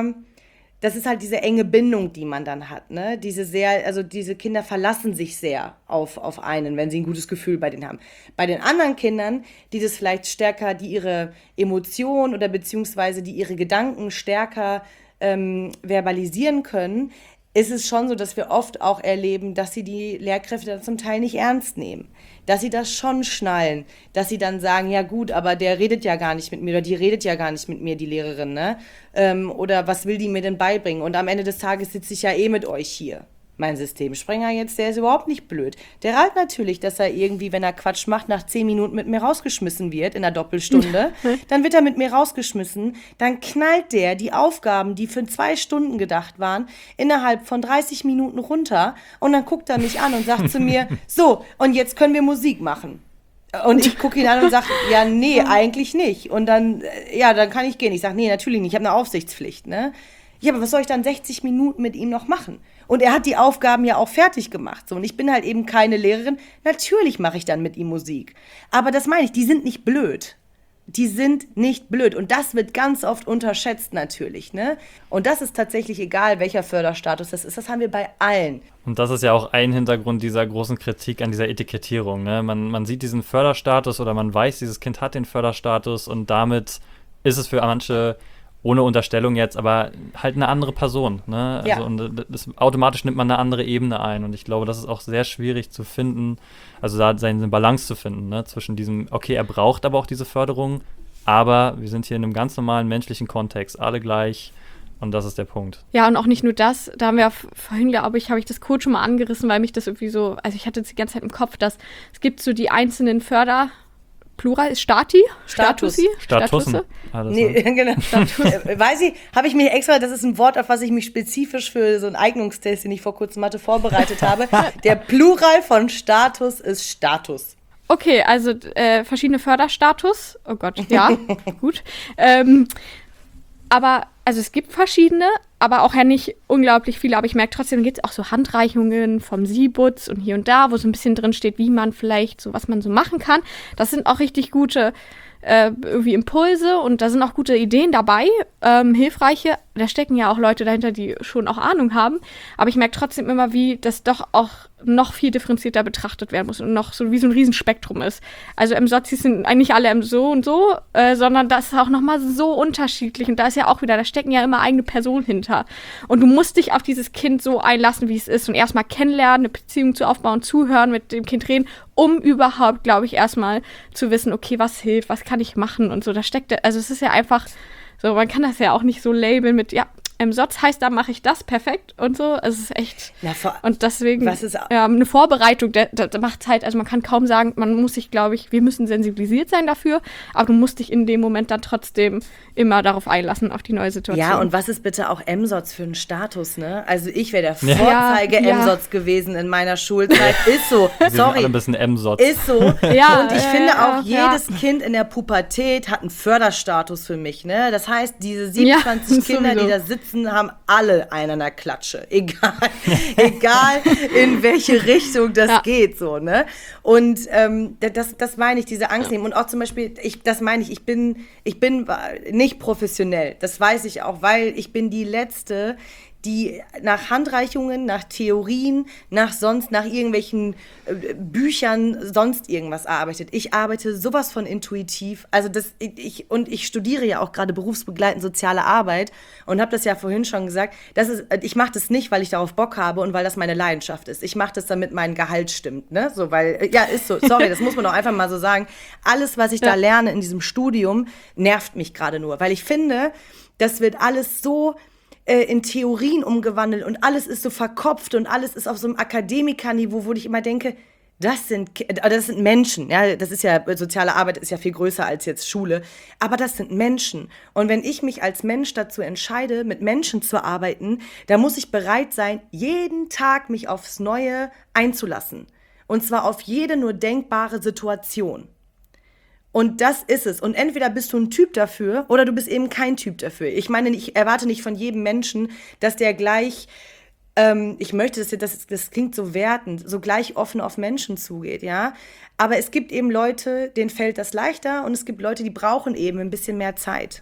das ist halt diese enge Bindung, die man dann hat, ne? Diese Kinder verlassen sich sehr auf einen, wenn sie ein gutes Gefühl bei denen haben. Bei den anderen Kindern, die das vielleicht stärker, die ihre Emotionen oder beziehungsweise die ihre Gedanken stärker verbalisieren können, ist es schon so, dass wir oft auch erleben, dass sie die Lehrkräfte dann zum Teil nicht ernst nehmen. Dass sie das schon schnallen. Dass sie dann sagen, ja gut, aber der redet ja gar nicht mit mir oder die redet ja gar nicht mit mir, die Lehrerin, ne? Oder was will die mir denn beibringen? Und am Ende des Tages sitze ich ja mit euch hier. Mein Systemsprenger jetzt, der ist überhaupt nicht blöd. Der rallt natürlich, dass er irgendwie, wenn er Quatsch macht, nach 10 Minuten mit mir rausgeschmissen wird in der Doppelstunde. Dann wird er mit mir rausgeschmissen. Dann knallt der die Aufgaben, die für 2 Stunden gedacht waren, innerhalb von 30 Minuten runter. Und dann guckt er mich an und sagt zu mir, so, und jetzt können wir Musik machen. Und ich gucke ihn an und sage, ja, nee, eigentlich nicht. Und dann, dann kann ich gehen. Ich sage, nee, natürlich nicht, ich habe eine Aufsichtspflicht, ne? Ja, aber was soll ich dann 60 Minuten mit ihm noch machen? Und er hat die Aufgaben ja auch fertig gemacht. So. Und ich bin halt eben keine Lehrerin. Natürlich mache ich dann mit ihm Musik. Aber das meine ich, die sind nicht blöd. Die sind nicht blöd. Und das wird ganz oft unterschätzt natürlich, ne? Und das ist tatsächlich egal, welcher Förderstatus das ist. Das haben wir bei allen. Und das ist ja auch ein Hintergrund dieser großen Kritik an dieser Etikettierung, ne? Man sieht diesen Förderstatus oder man weiß, dieses Kind hat den Förderstatus und damit ist es für manche, ohne Unterstellung jetzt, aber halt eine andere Person, ne? Also, ja. Und automatisch nimmt man eine andere Ebene ein. Und ich glaube, das ist auch sehr schwierig zu finden, also da seine Balance zu finden, ne? Zwischen diesem, okay, er braucht aber auch diese Förderung, aber wir sind hier in einem ganz normalen menschlichen Kontext, alle gleich. Und das ist der Punkt. Ja, und auch nicht nur das, da haben wir vorhin, glaube ich, habe ich das kurz schon mal angerissen, weil mich das irgendwie so, also ich hatte jetzt die ganze Zeit im Kopf, dass es gibt so die einzelnen Plural ist Statusi? Statussen. Nee, genau. Weiß ich, habe ich mir extra, das ist ein Wort, auf was ich mich spezifisch für so einen Eignungstest, den ich vor kurzem Mathe vorbereitet habe. Der Plural von Status ist Status. Okay, also verschiedene Förderstatus. Oh Gott, ja, gut. Aber, also es gibt verschiedene, aber auch ja nicht unglaublich viele. Aber ich merke trotzdem, gibt es auch so Handreichungen vom Sibutz und hier und da, wo so ein bisschen drin steht, wie man vielleicht so, was man so machen kann. Das sind auch richtig gute irgendwie Impulse und da sind auch gute Ideen dabei, hilfreiche. Da stecken ja auch Leute dahinter, die schon auch Ahnung haben. Aber ich merke trotzdem immer, wie das doch auch noch viel differenzierter betrachtet werden muss und noch so wie so ein Riesenspektrum ist. Also Sozis sind eigentlich alle so und so, sondern das ist auch nochmal so unterschiedlich. Und da ist ja auch wieder, da stecken ja immer eigene Personen hinter. Und du musst dich auf dieses Kind so einlassen, wie es ist und erstmal kennenlernen, eine Beziehung zu aufbauen, zuhören, mit dem Kind reden, um überhaupt, glaube ich, erstmal zu wissen, okay, was hilft, was kann ich machen und so. Da steckt, also es ist ja einfach so, man kann das ja auch nicht so labeln mit, ja, Sotz heißt, da mache ich das perfekt und so. Es ist echt. Und deswegen eine Vorbereitung, da macht es halt, also man kann kaum sagen, man muss sich, glaube ich, wir müssen sensibilisiert sein dafür, aber du musst dich in dem Moment dann trotzdem immer darauf einlassen, auf die neue Situation. Ja, und was ist bitte auch Sotz für ein Status, ne? Also ich wäre der Vorzeige-Sotz gewesen in meiner Schulzeit. Ist so. Wir sind alle ein bisschen Sotz. Ist so. Ja, und ich finde auch, jedes Kind in der Pubertät hat einen Förderstatus für mich, ne? Das heißt, diese 27 Kinder, die da sitzen, haben alle einen an der Klatsche. Egal in welche Richtung das geht, so, ne? Und das meine ich, diese Angst nehmen. Und auch zum Beispiel, ich bin nicht professionell. Das weiß ich auch, weil ich bin die Letzte, die nach Handreichungen, nach Theorien, nach irgendwelchen Büchern, sonst irgendwas arbeitet. Ich arbeite sowas von intuitiv. Also ich studiere ja auch gerade berufsbegleitend soziale Arbeit und habe das ja vorhin schon gesagt. Ich mache das nicht, weil ich darauf Bock habe und weil das meine Leidenschaft ist. Ich mache das, damit mein Gehalt stimmt, ne? So, weil, ja, ist so. Sorry, das muss man doch einfach mal so sagen. Alles, was ich da lerne in diesem Studium, nervt mich gerade nur, weil ich finde, das wird alles so in Theorien umgewandelt und alles ist so verkopft und alles ist auf so einem Akademikerniveau, wo ich immer denke, das sind Menschen, ja, das ist ja, soziale Arbeit ist ja viel größer als jetzt Schule, aber das sind Menschen. Und wenn ich mich als Mensch dazu entscheide, mit Menschen zu arbeiten, dann muss ich bereit sein, jeden Tag mich aufs Neue einzulassen. Und zwar auf jede nur denkbare Situation. Und das ist es. Und entweder bist du ein Typ dafür oder du bist eben kein Typ dafür. Ich meine, ich erwarte nicht von jedem Menschen, dass der gleich, ich möchte, das klingt so wertend, so gleich offen auf Menschen zugeht, ja. Aber es gibt eben Leute, denen fällt das leichter und es gibt Leute, die brauchen eben ein bisschen mehr Zeit.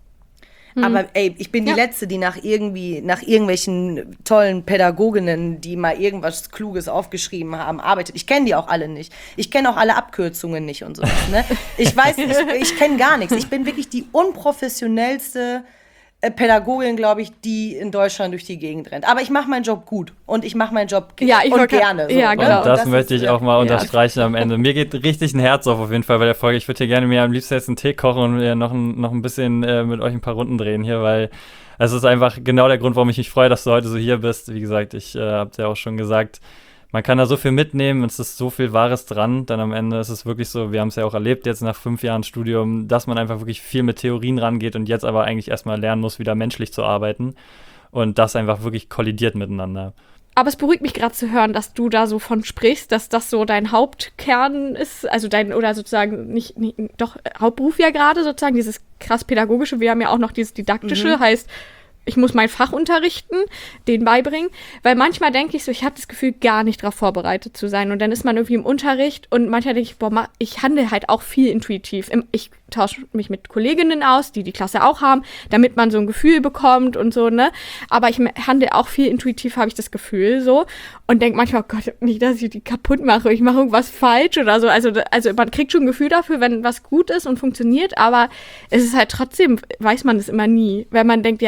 Aber ich bin die Letzte, die nach irgendwelchen tollen Pädagoginnen, die mal irgendwas Kluges aufgeschrieben haben, arbeitet. Ich kenne die auch alle nicht. Ich kenne auch alle Abkürzungen nicht und sowas. Ne? Ich weiß, ich kenne gar nichts. Ich bin wirklich die unprofessionellste Pädagogin, glaube ich, die in Deutschland durch die Gegend rennt. Aber ich mache meinen Job gut und ich mache meinen Job gerne. So, ja, genau. Und das möchte ich auch mal unterstreichen am Ende. Mir geht richtig ein Herz auf jeden Fall bei der Folge. Ich würde hier gerne mir am liebsten jetzt einen Tee kochen und noch ein bisschen mit euch ein paar Runden drehen hier, weil es ist einfach genau der Grund, warum ich mich freue, dass du heute so hier bist. Wie gesagt, ich habe es ja auch schon gesagt, man kann da so viel mitnehmen, es ist so viel Wahres dran, dann am Ende ist es wirklich so, wir haben es ja auch erlebt jetzt nach 5 Jahren Studium, dass man einfach wirklich viel mit Theorien rangeht und jetzt aber eigentlich erstmal lernen muss, wieder menschlich zu arbeiten und das einfach wirklich kollidiert miteinander. Aber es beruhigt mich gerade zu hören, dass du da so von sprichst, dass das so dein Hauptkern ist, also oder sozusagen doch Hauptberuf ja gerade sozusagen, dieses krass pädagogische, wir haben ja auch noch dieses didaktische, heißt, ich muss mein Fach unterrichten, den beibringen, weil manchmal denke ich so, ich habe das Gefühl, gar nicht darauf vorbereitet zu sein und dann ist man irgendwie im Unterricht und manchmal denke ich, ich handle halt auch viel intuitiv. Ich tausche mich mit Kolleginnen aus, die Klasse auch haben, damit man so ein Gefühl bekommt und so, ne, aber ich handle auch viel intuitiv, habe ich das Gefühl, so, und denke manchmal, oh Gott, nicht, dass ich die kaputt mache, ich mache irgendwas falsch oder so, also man kriegt schon ein Gefühl dafür, wenn was gut ist und funktioniert, aber es ist halt trotzdem, weiß man es immer nie, wenn man denkt, ja, keine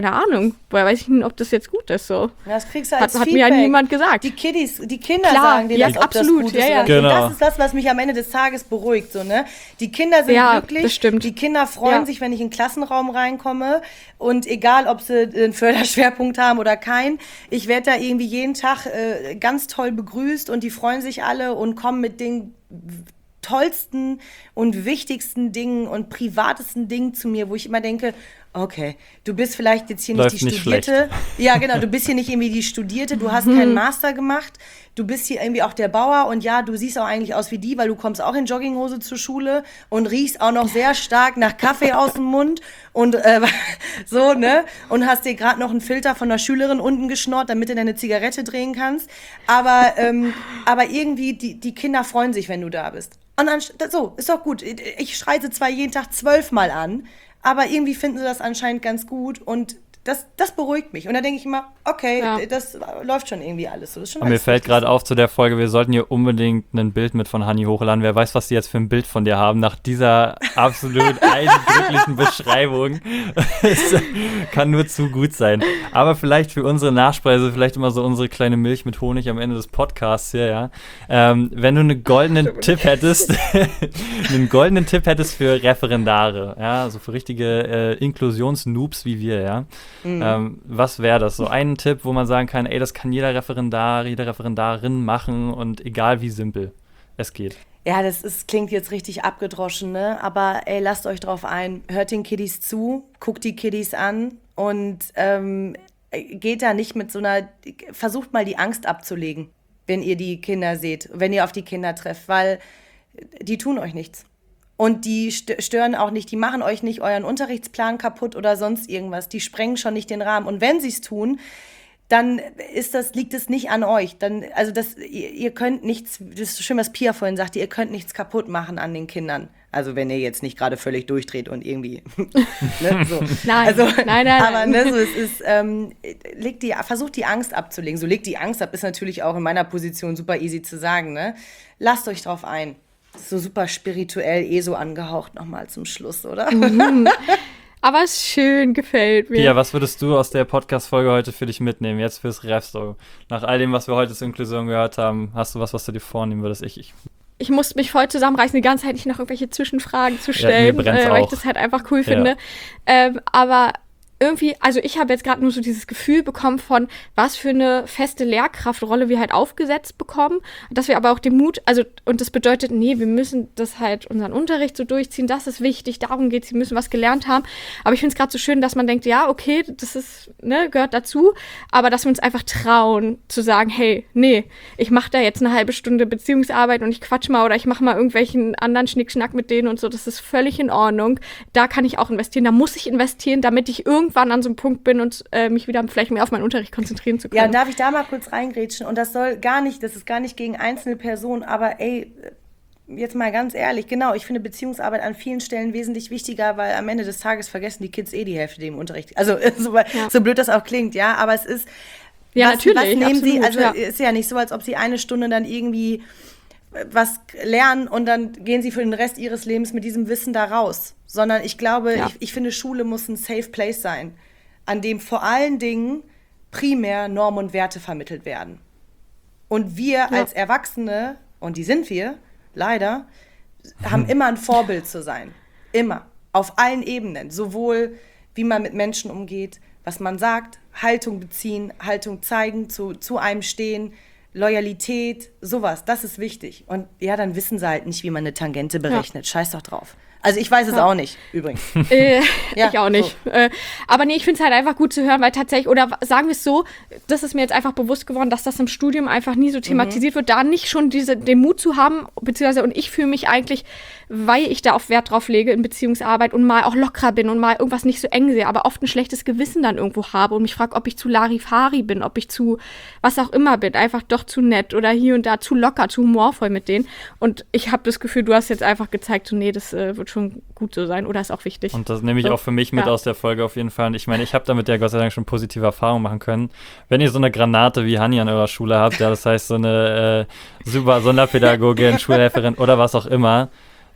keine Ahnung. Woher weiß ich denn, ob das jetzt gut ist so? Das kriegst du als Hat Feedback. mir ja niemand gesagt. Die Kinder Klar, sagen dir ja, das, ob absolut, das gut ist ja, ja. oder nicht. Genau. Und das ist das, was mich am Ende des Tages beruhigt. So, ne? Die Kinder sind glücklich, das stimmt. die Kinder freuen sich, wenn ich in den Klassenraum reinkomme. Und egal, ob sie einen Förderschwerpunkt haben oder keinen, ich werde da irgendwie jeden Tag ganz toll begrüßt und die freuen sich alle und kommen mit den tollsten und wichtigsten Dingen und privatesten Dingen zu mir, wo ich immer denke, okay, du bist vielleicht jetzt hier Läuft nicht die nicht Studierte. schlecht. Ja, genau, du bist hier nicht irgendwie die Studierte, du hast keinen Master gemacht, du bist hier irgendwie auch der Bauer und ja, du siehst auch eigentlich aus wie die, weil du kommst auch in Jogginghose zur Schule und riechst auch noch sehr stark nach Kaffee aus dem Mund und so, ne? Und hast dir gerade noch einen Filter von einer Schülerin unten geschnort, damit du deine Zigarette drehen kannst. Aber irgendwie, die Kinder freuen sich, wenn du da bist. Und dann, so, ist doch gut. Ich schreie sie zwar jeden Tag 12-mal an, aber irgendwie finden sie das anscheinend ganz gut und das beruhigt mich. Und da denke ich immer, okay, das läuft schon irgendwie alles so. Das ist schon Und mir fällt gerade auf zu der Folge, wir sollten hier unbedingt ein Bild mit von Hanni hochladen. Wer weiß, was die jetzt für ein Bild von dir haben, nach dieser absolut eindrücklichen Beschreibung. Es kann nur zu gut sein. Aber vielleicht für unsere Nachspeise, vielleicht immer so unsere kleine Milch mit Honig am Ende des Podcasts hier, ja. Wenn du einen goldenen Tipp hättest, für Referendare, ja, also für richtige Inklusions-Noobs wie wir, ja. Was wäre das? So ein Tipp, wo man sagen kann, ey, das kann jeder Referendar, jede Referendarin machen und egal wie simpel es geht. Ja, klingt jetzt richtig abgedroschen, ne? Aber ey, lasst euch drauf ein, hört den Kiddies zu, guckt die Kiddies an und geht da nicht mit so einer, versucht mal die Angst abzulegen, wenn ihr die Kinder seht, wenn ihr auf die Kinder trefft, weil die tun euch nichts. Und die stören auch nicht, die machen euch nicht euren Unterrichtsplan kaputt oder sonst irgendwas. Die sprengen schon nicht den Rahmen. Und wenn sie es tun, dann liegt es nicht an euch. Ihr könnt nichts, das ist so schön, was Pia vorhin sagte, ihr könnt nichts kaputt machen an den Kindern. Also wenn ihr jetzt nicht gerade völlig durchdreht und irgendwie, ne, so. Nein, nein. Aber ne, so, es ist, versucht die Angst abzulegen. So legt die Angst ab, ist natürlich auch in meiner Position super easy zu sagen, ne? Lasst euch drauf ein. So super spirituell, so angehaucht nochmal zum Schluss, oder? Aber es ist schön, gefällt mir. Pia, was würdest du aus der Podcast-Folge heute für dich mitnehmen, jetzt fürs Refsto? Nach all dem, was wir heute zur Inklusion gehört haben, hast du was du dir vornehmen würdest? Ich musste mich voll zusammenreißen, die ganze Zeit nicht noch irgendwelche Zwischenfragen zu stellen, weil ich das halt einfach cool finde. Aber irgendwie, also ich habe jetzt gerade nur so dieses Gefühl bekommen von, was für eine feste Lehrkraftrolle wir halt aufgesetzt bekommen, dass wir aber auch den Mut, also, und das bedeutet, nee, wir müssen das halt unseren Unterricht so durchziehen, das ist wichtig, darum geht's, wir müssen was gelernt haben, aber ich finde es gerade so schön, dass man denkt, ja, okay, das ist, ne, gehört dazu, aber dass wir uns einfach trauen, zu sagen, hey, nee, ich mache da jetzt eine halbe Stunde Beziehungsarbeit und ich quatsch mal oder ich mache mal irgendwelchen anderen Schnickschnack mit denen und so, das ist völlig in Ordnung, da kann ich auch investieren, da muss ich investieren, damit ich irgendwann an so einem Punkt bin und mich wieder vielleicht mehr auf meinen Unterricht konzentrieren zu können. Ja, darf ich da mal kurz reingrätschen? Und das ist gar nicht gegen einzelne Personen, aber ey, jetzt mal ganz ehrlich, genau, ich finde Beziehungsarbeit an vielen Stellen wesentlich wichtiger, weil am Ende des Tages vergessen die Kids die Hälfte im Unterricht. Also so blöd das auch klingt, ja, aber es ist, ja, natürlich, was nehmen absolut, sie, also ist ja nicht so, als ob sie eine Stunde dann irgendwie was lernen und dann gehen sie für den Rest ihres Lebens mit diesem Wissen da raus. Sondern ich glaube, ich finde, Schule muss ein Safe Place sein, an dem vor allen Dingen primär Normen und Werte vermittelt werden. Und wir als Erwachsene, und die sind wir, leider, haben immer ein Vorbild zu sein. Immer. Auf allen Ebenen. Sowohl, wie man mit Menschen umgeht, was man sagt, Haltung beziehen, Haltung zeigen, zu einem stehen, Loyalität, sowas, das ist wichtig. Und ja, dann wissen sie halt nicht, wie man eine Tangente berechnet. Scheiß doch drauf. Also ich weiß es auch nicht, übrigens. Ich auch nicht. So. Aber nee, ich finde es halt einfach gut zu hören, weil tatsächlich, oder sagen wir es so, das ist mir jetzt einfach bewusst geworden, dass das im Studium einfach nie so thematisiert wird, da nicht schon den Mut zu haben, beziehungsweise, und ich fühle mich eigentlich, weil ich da auf Wert drauf lege in Beziehungsarbeit und mal auch lockerer bin und mal irgendwas nicht so eng sehe, aber oft ein schlechtes Gewissen dann irgendwo habe und mich frage, ob ich zu Larifari bin, ob ich zu was auch immer bin, einfach doch zu nett oder hier und da zu locker, zu humorvoll mit denen. Und ich habe das Gefühl, du hast jetzt einfach gezeigt, so nee, das wird schon gut so sein oder ist auch wichtig. Und das nehme ich auch für mich mit aus der Folge auf jeden Fall. Und ich meine, ich habe damit ja Gott sei Dank schon positive Erfahrungen machen können. Wenn ihr so eine Granate wie Hanni an eurer Schule habt, ja, das heißt so eine super Sonderpädagogin, Schulhelferin oder was auch immer,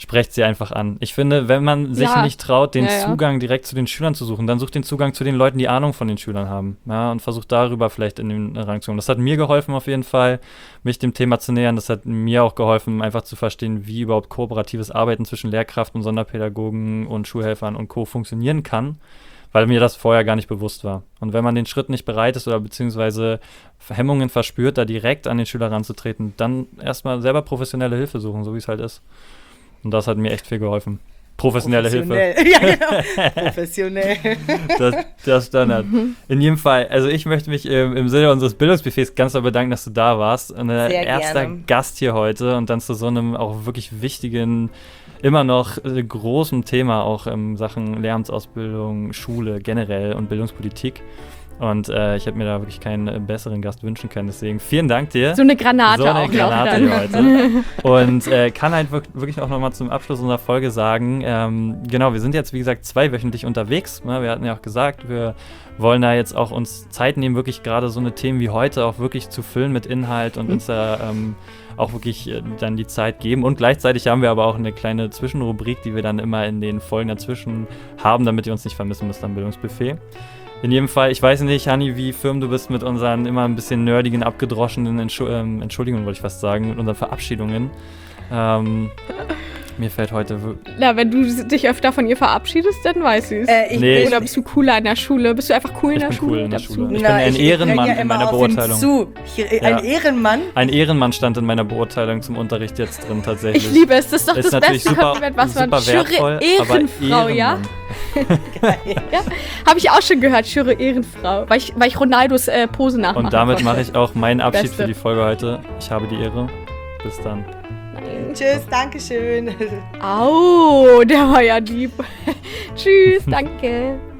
sprecht sie einfach an. Ich finde, wenn man sich Ja. nicht traut, den Ja. Zugang direkt zu den Schülern zu suchen, dann sucht den Zugang zu den Leuten, die Ahnung von den Schülern haben. Ja, und versucht darüber vielleicht in den Rang zu kommen. Das hat mir geholfen auf jeden Fall, mich dem Thema zu nähern. Das hat mir auch geholfen, einfach zu verstehen, wie überhaupt kooperatives Arbeiten zwischen Lehrkraft und Sonderpädagogen und Schulhelfern und Co. funktionieren kann, weil mir das vorher gar nicht bewusst war. Und wenn man den Schritt nicht bereit ist oder beziehungsweise Hemmungen verspürt, da direkt an den Schüler ranzutreten, dann erstmal selber professionelle Hilfe suchen, so wie es halt ist. Und das hat mir echt viel geholfen. Professionelle Hilfe. Ja, genau. Professionell. Das Standard. In jedem Fall, also ich möchte mich im Sinne unseres Bildungsbuffets ganz doll bedanken, dass du da warst. Sehr Erster gerne. Gast hier heute und dann zu so einem auch wirklich wichtigen, immer noch großen Thema auch in Sachen Lehramtsausbildung, Schule generell und Bildungspolitik. Und ich hätte mir da wirklich keinen besseren Gast wünschen können. Deswegen vielen Dank dir. So eine Granate So eine auch noch Granate dann. hier heute. Und kann halt wirklich auch nochmal zum Abschluss unserer Folge sagen, genau, wir sind jetzt, wie gesagt, 2-wöchentlich unterwegs. Ne? Wir hatten ja auch gesagt, wir wollen da jetzt auch uns Zeit nehmen, wirklich gerade so eine Themen wie heute auch wirklich zu füllen mit Inhalt und uns da auch wirklich dann die Zeit geben. Und gleichzeitig haben wir aber auch eine kleine Zwischenrubrik, die wir dann immer in den Folgen dazwischen haben, damit ihr uns nicht vermissen müsst am Bildungsbuffet. In jedem Fall, ich weiß nicht, Hanni, wie firm du bist mit unseren immer ein bisschen nerdigen, abgedroschenen Entschuldigungen, wollte ich fast sagen, mit unseren Verabschiedungen. Mir fällt heute Na, wenn du dich öfter von ihr verabschiedest, dann weiß sie es. Nee, Oder bist du cooler in der Schule? Bist du einfach cool in ich der bin Schule? cool in der Dazu? Schule. Ich bin ein Ehrenmann in meiner Beurteilung. Ein Ja. Ehrenmann? Ein Ehrenmann stand in meiner Beurteilung zum Unterricht jetzt drin, tatsächlich. Ich liebe es, das ist doch Ist das natürlich beste super, Kompliment, was man super wertvoll, aber Ehrenfrau, ja? Ehrenmann. Habe ich auch schon gehört, Schüre Ehrenfrau. Weil ich Ronaldos Pose nachmachen Und damit wollte. mache ich auch meinen Abschied Beste. für die Folge heute. Ich habe die Ehre. Bis dann. Tschüss, Dankeschön. Au, der war ja lieb. Tschüss, danke.